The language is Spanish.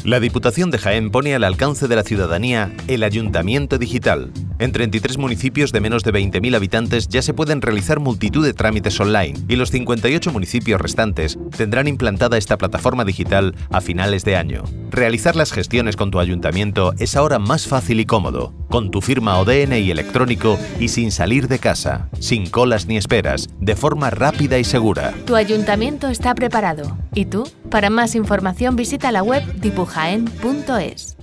La Diputación de Jaén pone al alcance de la ciudadanía el Ayuntamiento Digital. En 33 municipios de menos de 20.000 habitantes ya se pueden realizar multitud de trámites online y los 58 municipios restantes tendrán implantada esta plataforma digital a finales de año. Realizar las gestiones con tu ayuntamiento es ahora más fácil y cómodo, con tu firma o DNI electrónico y sin salir de casa, sin colas ni esperas, de forma rápida y segura. Tu ayuntamiento está preparado. ¿Y tú? Para más información visita la web dipujaen.es.